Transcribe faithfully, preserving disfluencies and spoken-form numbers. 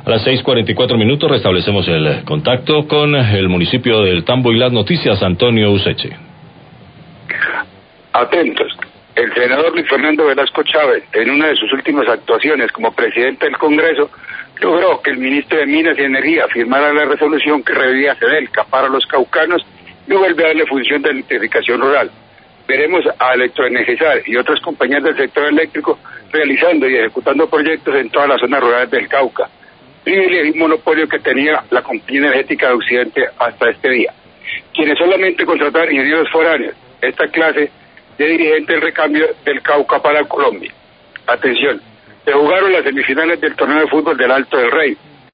A las seis cuarenta y cuatro minutos restablecemos el contacto con el municipio del Tambo y las noticias. Antonio Useche. Atentos. El senador Luis Fernando Velasco Chávez, en una de sus últimas actuaciones como presidente del Congreso, logró que el ministro de Minas y Energía firmara la resolución que revivía a Cedelca para los caucanos y vuelve a darle función de electrificación rural. Veremos a Electroenergizar y otras compañías del sector eléctrico realizando y ejecutando proyectos en todas las zonas rurales del Cauca, privilegio y monopolio que tenía la compañía energética de Occidente hasta este día, quienes solamente contrataban ingenieros foráneos, esta clase de dirigente del recambio del Cauca para Colombia. Atención, se jugaron las semifinales del torneo de fútbol del Alto del Rey.